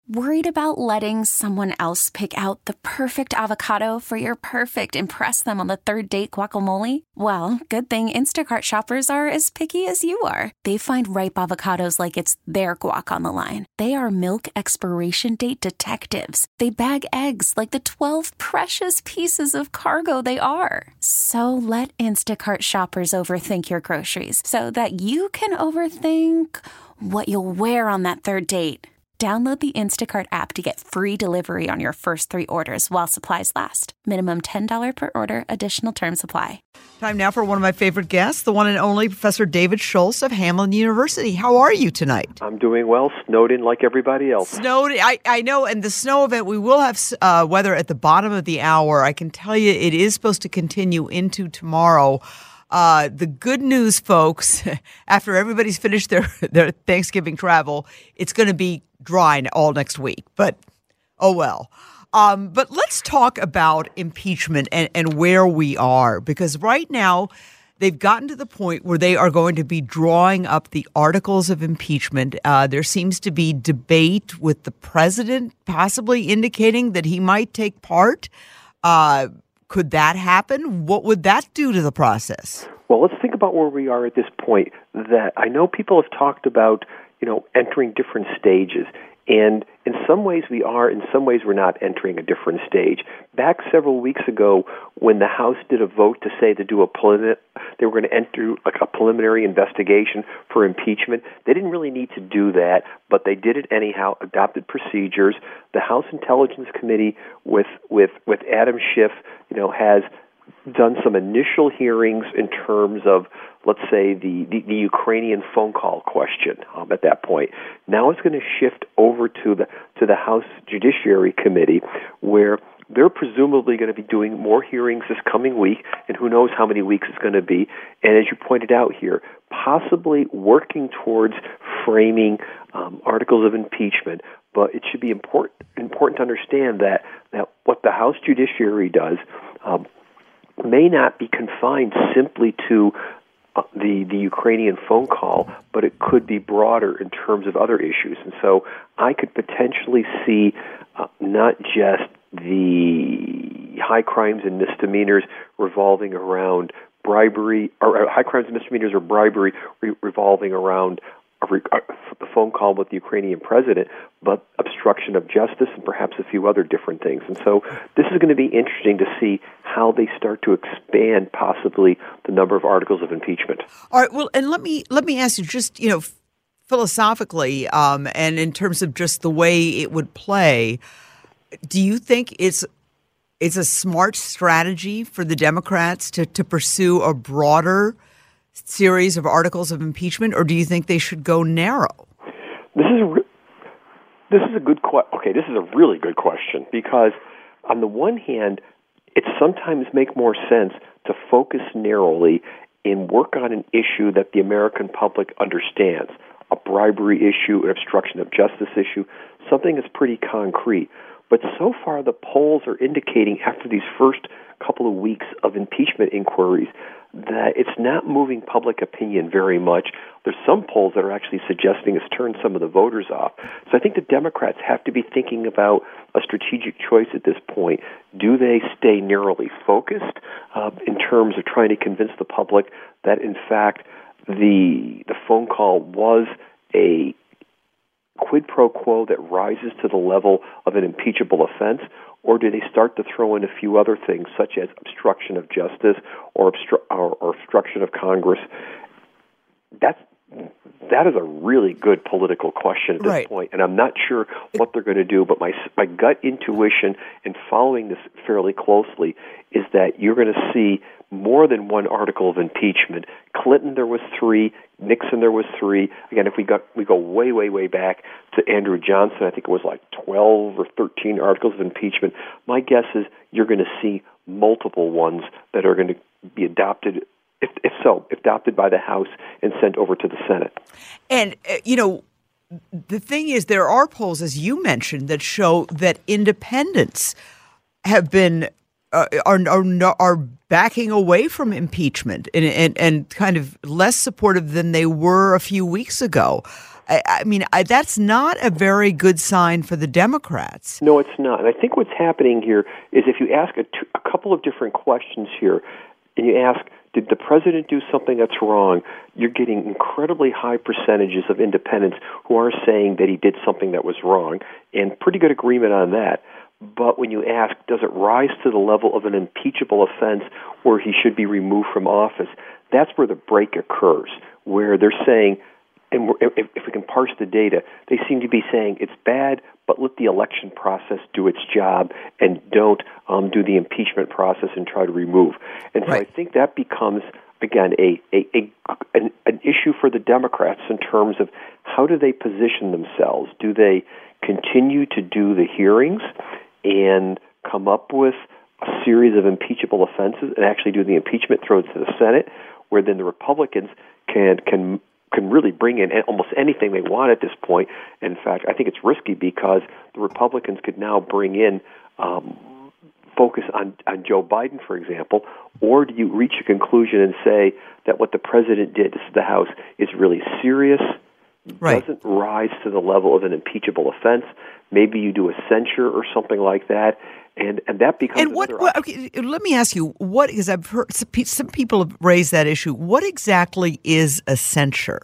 Worried about letting someone else pick out the perfect avocado for your perfect impress them on the third date guacamole? Well, good thing Instacart shoppers are as picky as you are. They find ripe avocados like it's their guac on the line. They are milk expiration date detectives. They bag eggs like the 12 precious pieces of cargo they are. So let Instacart shoppers overthink your groceries so that you can overthink what you'll wear on that third date. Download the Instacart app to get free delivery on your first 3 orders while supplies last. Minimum $10 per order. Additional terms apply. Time now for one of my favorite guests, the one and only Professor David Schultz of Hamline University. How are you tonight? I'm doing well, snowed in like everybody else. Snowed, I know, and the snow event, we will have weather at the bottom of the hour. I can tell you it is supposed to continue into tomorrow. The good news, folks, after everybody's finished their Thanksgiving travel, it's going to be dry all next week. But, oh well. But let's talk about impeachment and where we are. Because right now, they've gotten to the point where they are going to be drawing up the articles of impeachment. There seems to be debate with the president possibly indicating that he might take part. Could that happen? What would that do to the process? Well, let's think about where we are at this point. That I know people have talked about, entering different stages. And in some ways we are, in some ways we're not entering a different stage. Back several weeks ago, when the House did a vote to say to do they were going to enter a preliminary investigation for impeachment. They didn't really need to do that, but they did it anyhow, adopted procedures. The House Intelligence Committee with Adam Schiff, has done some initial hearings in terms of, let's say, the Ukrainian phone call question at that point. Now it's going to shift over to the House Judiciary Committee, where they're presumably going to be doing more hearings this coming week, and who knows how many weeks it's going to be. And as you pointed out here, possibly working towards framing articles of impeachment. But it should be important to understand that what the House Judiciary does may not be confined simply to the Ukrainian phone call, but it could be broader in terms of other issues. And so I could potentially see not just the high crimes and misdemeanors revolving around bribery, or high crimes and misdemeanors or bribery revolving around the phone call with the Ukrainian president, but obstruction of justice and perhaps a few other different things. And so this is going to be interesting to see how they start to expand possibly the number of articles of impeachment. All right. Well, and let me ask you just, philosophically, and in terms of just the way it would play, do you think it's a smart strategy for the Democrats to pursue a broader series of articles of impeachment, or do you think they should go narrow? This is a good question. Okay, this is a really good question, because on the one hand, it sometimes makes more sense to focus narrowly and work on an issue that the American public understands, a bribery issue, an obstruction of justice issue, something that's pretty concrete. But so far, the polls are indicating after these first couple of weeks of impeachment inquiries that it's not moving public opinion very much. There's some polls that are actually suggesting it's turned some of the voters off. So I think the Democrats have to be thinking about a strategic choice at this point. Do they stay narrowly focused in terms of trying to convince the public that, in fact, the phone call was a quid pro quo that rises to the level of an impeachable offense, or do they start to throw in a few other things, such as obstruction of justice or obstruction of Congress? That is a really good political question at this point, and I'm not sure what they're going to do, but my gut intuition in following this fairly closely is that you're going to see more than one article of impeachment. Clinton, there was 3. Nixon, there was 3. Again, if we go way, way, way back to Andrew Johnson, I think it was like 12 or 13 articles of impeachment. My guess is you're going to see multiple ones that are going to be adopted, if adopted by the House and sent over to the Senate. And, the thing is, there are polls, as you mentioned, that show that independents have been are backing away from impeachment and kind of less supportive than they were a few weeks ago. I mean, that's not a very good sign for the Democrats. No, it's not. And I think what's happening here is if you ask a couple of different questions here, and you ask, did the president do something that's wrong? You're getting incredibly high percentages of independents who are saying that he did something that was wrong, and pretty good agreement on that. But when you ask, does it rise to the level of an impeachable offense where he should be removed from office, that's where the break occurs, where they're saying, and if we can parse the data, they seem to be saying it's bad, but let the election process do its job and don't do the impeachment process and try to remove. And so right. I think that becomes, again, an issue for the Democrats in terms of how do they position themselves? Do they continue to do the hearings and come up with a series of impeachable offenses and actually do the impeachment, throw it to the Senate, where then the Republicans can really bring in almost anything they want at this point. In fact, I think it's risky because the Republicans could now bring in focus on Joe Biden, for example, or do you reach a conclusion and say that what the president did, this is the House, is really serious, right. doesn't rise to the level of an impeachable offense? Maybe you do a censure or something like that, and that becomes another option. Okay, let me ask you, what, because I've heard some people have raised that issue. What exactly is a censure?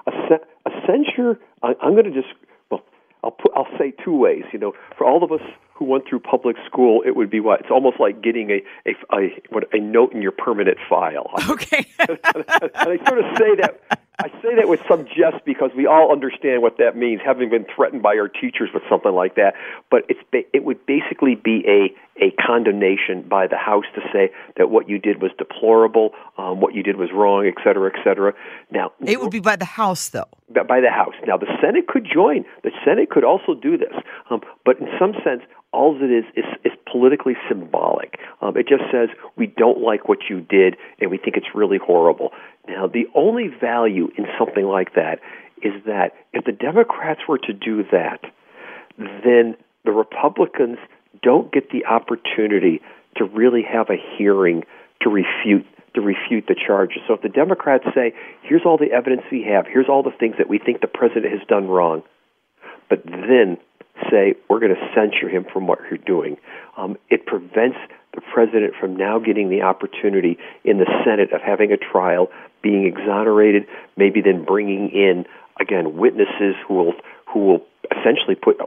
A censure, I'm going to just, I'll say two ways. You know, for all of us who went through public school, it would be what? It's almost like getting a note in your permanent file. Okay. And I sort of say that. I say that with some jest because we all understand what that means, having been threatened by our teachers with something like that. But it would basically be a condemnation by the House to say that what you did was deplorable, what you did was wrong, et cetera, et cetera. Now, it would be by the House, though. By the House. Now, the Senate could join. The Senate could also do this. But in some sense, all it is politically symbolic. It just says, we don't like what you did, and we think it's really horrible. Now, the only value in something like that is that if the Democrats were to do that, then the Republicans don't get the opportunity to really have a hearing to refute the charges. So if the Democrats say, here's all the evidence we have, here's all the things that we think the president has done wrong, but then say, we're going to censure him from what you're doing, it prevents the president from now getting the opportunity in the Senate of having a trial, being exonerated, maybe then bringing in, again, witnesses who will essentially put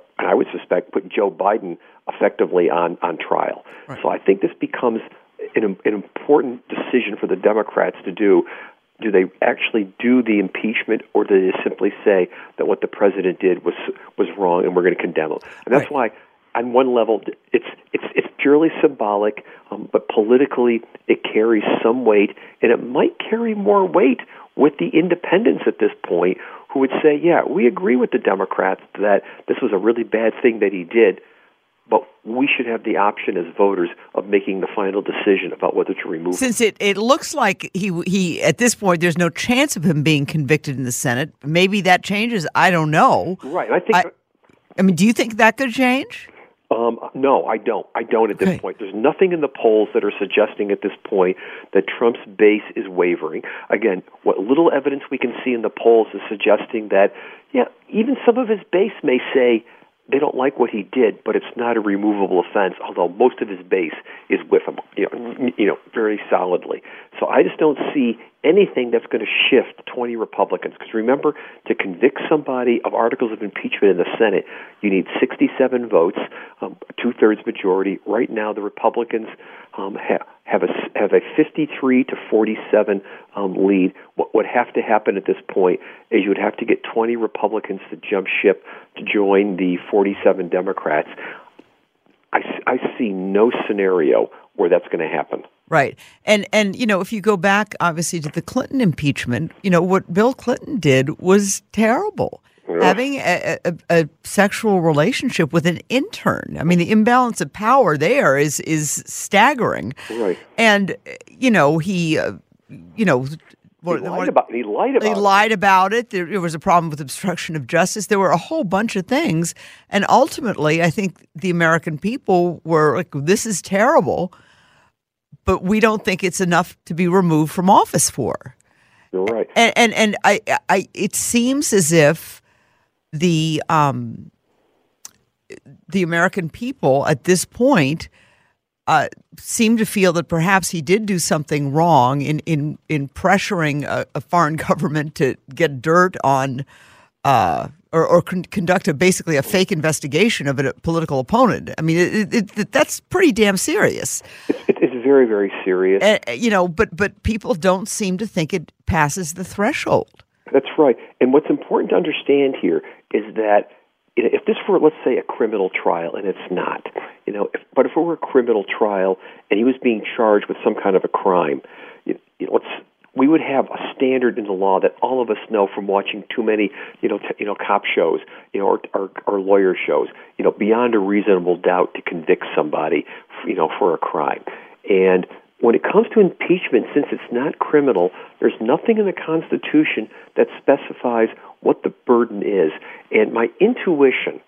Joe Biden effectively on trial. Right. So I think this becomes an important decision for the Democrats to do. Do they actually do the impeachment, or do they simply say that what the president did was wrong and we're going to condemn him? And that's why, on one level, it's purely symbolic, but politically it carries some weight, and it might carry more weight with the independents at this point, who would say, yeah, we agree with the Democrats that this was a really bad thing that he did, but we should have the option as voters of making the final decision about whether to remove him. Since it looks like he at this point, there's no chance of him being convicted in the Senate. Maybe that changes. I don't know. Right. I mean, do you think that could change? No, I don't. I don't at this point. There's nothing in the polls that are suggesting at this point that Trump's base is wavering. Again, what little evidence we can see in the polls is suggesting that, yeah, even some of his base may say they don't like what he did, but it's not a removable offense, although most of his base is with him, very solidly. So I just don't see anything that's going to shift 20 Republicans. Because remember, to convict somebody of articles of impeachment in the Senate, you need 67 votes, a two-thirds majority. Right now, the Republicans have a 53 to 47 lead. What would have to happen at this point is you would have to get 20 Republicans to jump ship to join the 47 Democrats. I see no scenario where that's going to happen. Right. And if you go back, obviously, to the Clinton impeachment, what Bill Clinton did was terrible. Yeah. Having a sexual relationship with an intern. I mean, the imbalance of power there is staggering. Right. And, he lied about it. There was a problem with obstruction of justice. There were a whole bunch of things. And ultimately, I think the American people were like, this is terrible, but we don't think it's enough to be removed from office for. You're right. And I it seems as if the American people at this point seem to feel that perhaps he did do something wrong in pressuring a foreign government to get dirt on or conduct basically a fake investigation of a political opponent. I mean, that's pretty damn serious. It's very, very serious. But people don't seem to think it passes the threshold. That's right. And what's important to understand here is that if this were, let's say, a criminal trial, and it's not, but if it were a criminal trial and he was being charged with some kind of a crime, we would have a standard in the law that all of us know from watching too many, cop shows, or lawyer shows, beyond a reasonable doubt to convict somebody, for a crime. And when it comes to impeachment, since it's not criminal, there's nothing in the Constitution that specifies what the burden is. And my intuition,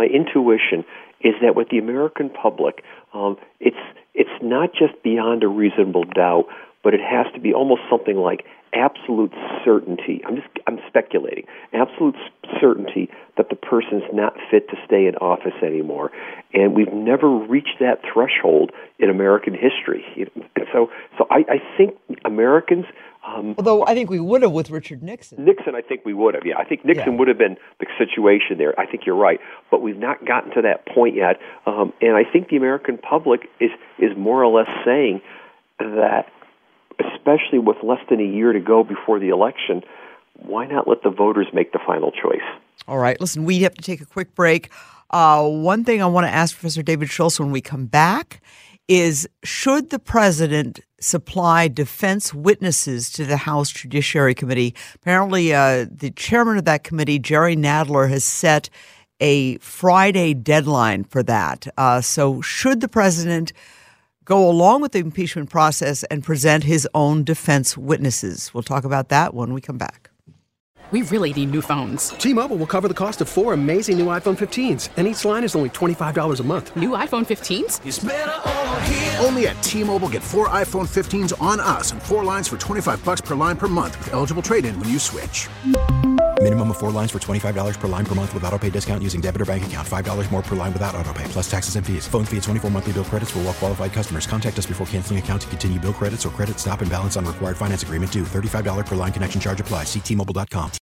is that with the American public, it's not just beyond a reasonable doubt, but it has to be almost something like absolute certainty. I'm speculating. Absolute certainty that the person's not fit to stay in office anymore. And we've never reached that threshold in American history. And so I think Americans... although I think we would have with Richard Nixon. I think we would have, yeah. I think Nixon would have been the situation there. I think you're right. But we've not gotten to that point yet. And I think the American public is more or less saying that, especially with less than a year to go before the election, why not let the voters make the final choice? All right. Listen, we have to take a quick break. One thing I want to ask Professor David Schultz when we come back is, should the president supply defense witnesses to the House Judiciary Committee? Apparently, the chairman of that committee, Jerry Nadler, has set a Friday deadline for that. So should the president go along with the impeachment process and present his own defense witnesses? We'll talk about that when we come back. We really need new phones. T-Mobile will cover the cost of 4 amazing new iPhone 15s, and each line is only $25 a month. New iPhone 15s? It's better over here. Only at T-Mobile, get 4 iPhone 15s on us and 4 lines for $25 per line per month with eligible trade-in when you switch. Minimum of 4 lines for $25 per line per month with autopay discount using debit or bank account. $5 more per line without autopay, plus taxes and fees. Phone fee at 24 monthly bill credits for well-qualified customers. Contact us before canceling account to continue bill credits or credit stop and balance on required finance agreement due. $35 per line connection charge applies. See T-Mobile.com.